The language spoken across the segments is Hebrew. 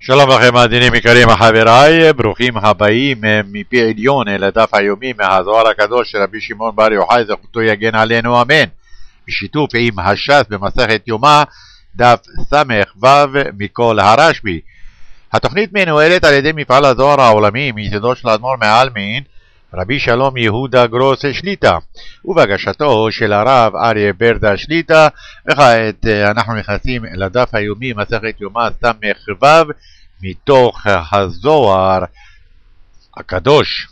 שלום לכם מאזינים יקרים חבריי, ברוכים הבאים מפי עליון אל הדף היומי מהזוהר הקדוש של רבי שמעון בר יוחאי זכותו יגן עלינו אמן, בשיתוף עם הש"ס במסכת יומא דף ס"ו מכל הרשב"י. התוכנית מנוהלת על ידי מפעל הזוהר העולמי מיסודו של האדמו"ר מעלמין רבי שלום יהודה גרוס שליט"א ובהגשתו של הרב אריה ברדה שליט"א. וכעת אנחנו נכנסים לדף היומי מסכת יומא ס"ו מתוך הזוהר הקדוש.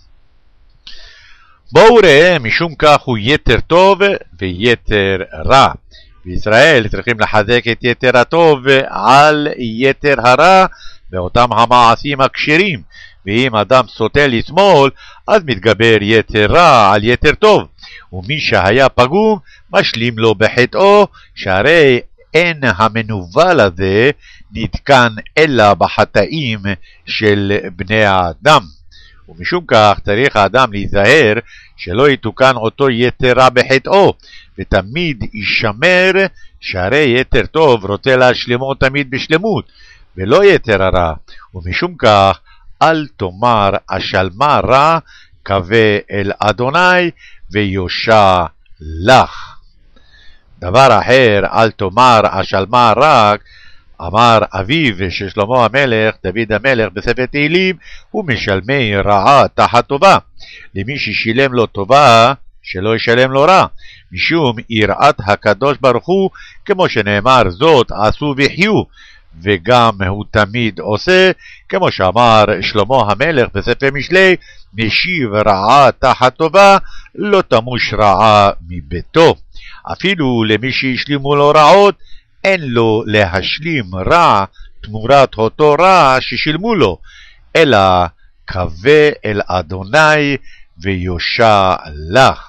בואו ראה, משום כך הוא יתר טוב ויתר רע. בישראל צריכים לחזק את יתר הטוב על יתר הרע באותם המעשים הכשרים, ואם אדם סוטה לשמאל אז מתגבר יתר רע על יתר טוב, ומי שהיה פגום משלים לו בחטאו, שהרי אין המנוול הזה נתקן אלא בחטאים של בני האדם. ומשום כך צריך האדם להיזהר שלא יתוקן אותו יתר רע בחטאו, ותמיד יישמר שהרי יתר טוב רוצה להשלימו תמיד בשלמות ולא יתר הרע. ומשום כך אל תאמר השלמה רע קווה אל אדוני ויושע לך. דבר אחר, אל תאמר השלמה רע, אמר אביו של שלמה המלך דוד המלך בספר תהילים, הוא משלמי רעה תחת טובה. למי ששילם לו טובה שלא ישלם לו רע, משום יראת הקדוש ברוך הוא, כמו שנאמר זאת עשו וחיו, וגם הוא תמיד עושה, כמו שאמר שלמה המלך בספר משלי, משיב רעה תחת טובה לא תמוש רעה מביתו. אפילו למי שהשלימו לו רעות אין לו להשלים רע תמורת אותו רע ששילמו לו, אלא קווה אל אדוני ויושע לך.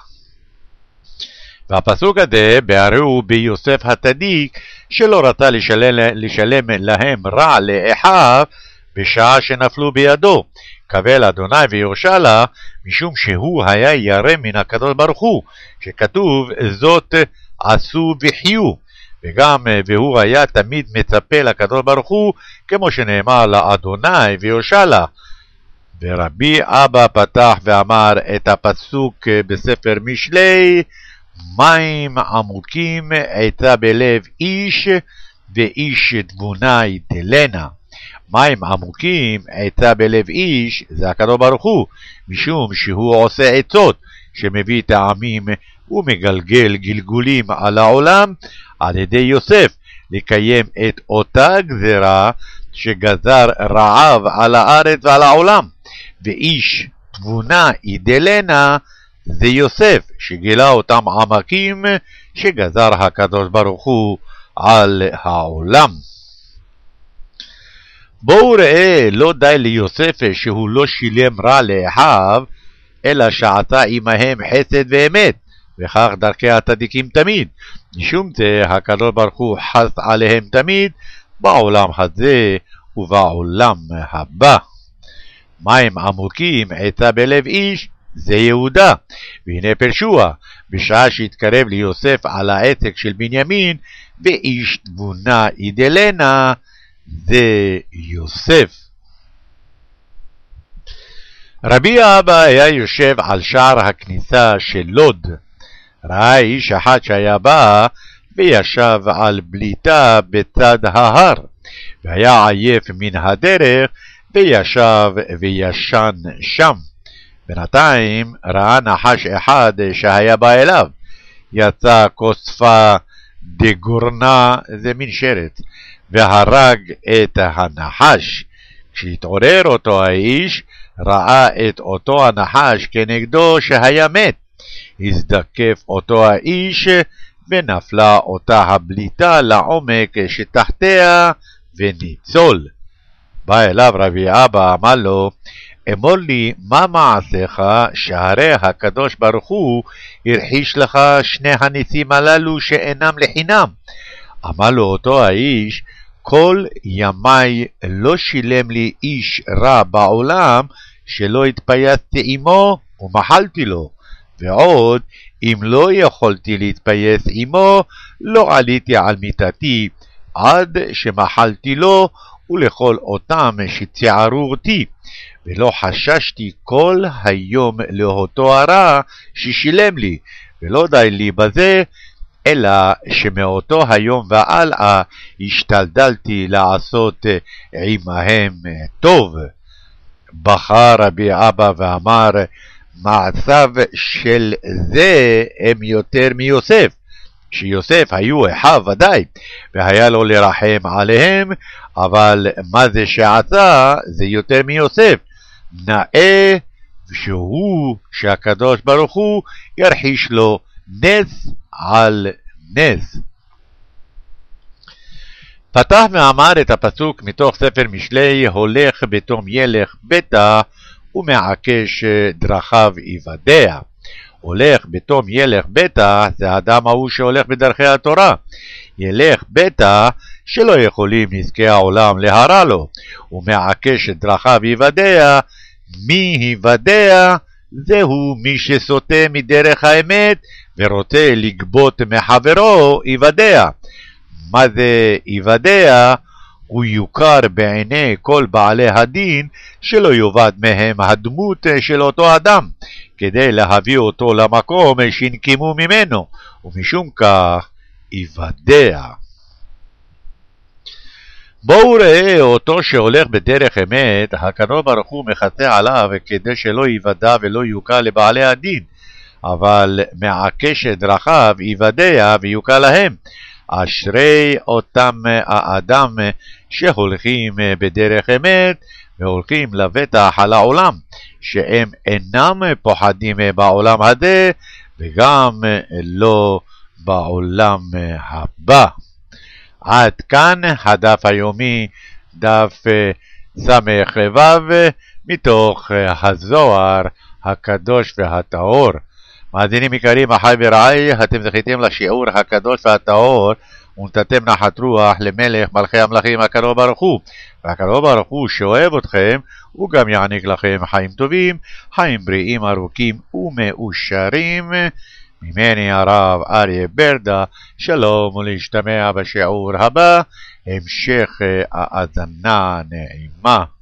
והפסוק הזה בהראו ביוסף הצדיק שלא רצה לשלם להם רע לאחיו בשעה שנפלו בידו, קווה אל אדוני ויושע לה, משום שהוא היה ירא מן הקדוש ברוך הוא, שכתוב זאת עשו וחיו, וגם והוא היה תמיד מצפה לקדוש ברוך הוא, כמו שנאמר לאדוני ויושע לה. ורבי אבא פתח ואמר את הפסוק בספר משלי, מים עמוקים עצה בלב איש ואיש תבונה יתלנה. מים עמוקים עצה בלב איש זה הקדוש ברוך הוא, משום שהוא עושה עצות שמביא טעמים ומגלגל גלגולים על העולם על ידי יוסף, לקיים את אותה גזרה שגזר רעב על הארץ ועל העולם. ואיש תבונה ידלנה זה יוסף שגילה אותם עמקים שגזר הקדוש ברוך הוא על העולם. בואו ראה, לא די ליוסף שהוא לא שילם רע לאחיו, אלא שעשה עמהם חסד ואמת, וכך דרכי הצדיקים תמיד. משום זה הקדוש ברוך הוא חס עליהם תמיד בעולם הזה ובעולם הבא. מים עמוקים עצה בלב איש זה יהודה, והנה פרשוע בשעה שהתקרב ליוסף על העסק של בנימין, ואיש תבונה ידלנה זה יוסף. רבי אבא היה יושב על שער הכניסה של לוד, ראה איש אחד שהיה בא וישב על בליטה בצד ההר, והיה עייף מן הדרך וישב וישן שם. בינתיים ראה נחש אחד שהיה בא אליו, יצא כוספה דגורנה, זה מין שרץ, והרג את הנחש. כשהתעורר אותו האיש ראה את אותו הנחש כנגדו שהיה מת, הזדקף אותו האיש ונפלה אותה הבליטה לעומק שתחתיה וניצול. בא אליו רבי אבא אמר לו, אמור לי מה מעשיך שהרי הקדוש ברוך הוא הרחיש לך שני הניסים הללו שאינם לחינם. אמר לו אותו האיש, כל ימי לא שילם לי איש רע בעולם שלא התפייסתי עמו ומחלתי לו, ועוד אם לא יכולתי להתפייס עמו לא עליתי על מיטתי עד שמחלתי לו ולכל אותם שציערו אותי, ולא חששתי כל היום לאותו הרע ששילם לי, ולא די לי בזה, אלא שמאותו היום והלאה השתדלתי לעשות עמהם טוב. בכה רבי אבא ואמר, מעשיו של זה הם יותר מיוסף, שיוסף היו אחיו ודאי, והיה לו לרחם עליהם, אבל מה זה שעשה זה יותר מיוסף, נאה שהקדוש ברוך הוא ירחיש לו נס על נס. פתח ואמר את הפסוק מתוך ספר משלי, הולך בתום ילך ביתה ומעקש דרכיו יוודע. הולך בתום ילך ביתה זה האדם ההוא שהולך בדרכי התורה. ילך ביתה שלא יכולים נזקי העולם להרע לו, ומעקש דרכיו יוודע. מי יוודע? זהו מי שסוטה מדרך האמת ורוצה לגבות מחברו יוודע. מה זה יוודע? הוא יוכר בעיני כל בעלי הדין שלא יובד מהם הדמות של אותו אדם, כדי להביא אותו למקום שנקימו ממנו, ומשום כך יוודע. בואו ראה אותו שהולך בדרך אמת, הקדוש ברוך הוא מכסה עליו כדי שלא יוודע ולא יוקע לבעלי הדין, אבל מעקש דרכיו יוודע ויוקע להם. אשרי אותם האדם שהולכים בדרך אמת והולכים לבטח על העולם, שהם אינם פוחדים בעולם הזה וגם לא בעולם הבא. עד כאן הדף היומי, דף ס"ו, מתוך הזוהר הקדוש והטהור. מאזינים יקרים, אחי ורעי, אתם זכיתם לשיעור הקדוש והטהור, ונתתם נחת רוח למלך מלכי המלכים הקדוש ברוך הוא. והקדוש ברוך הוא שאוהב אתכם, הוא גם יעניק לכם חיים טובים, חיים בריאים ארוכים ומאושרים. ממני הרב אריה ברדה, שלום ולהשתמע בשיעור הבא, המשך האזנה נעימה.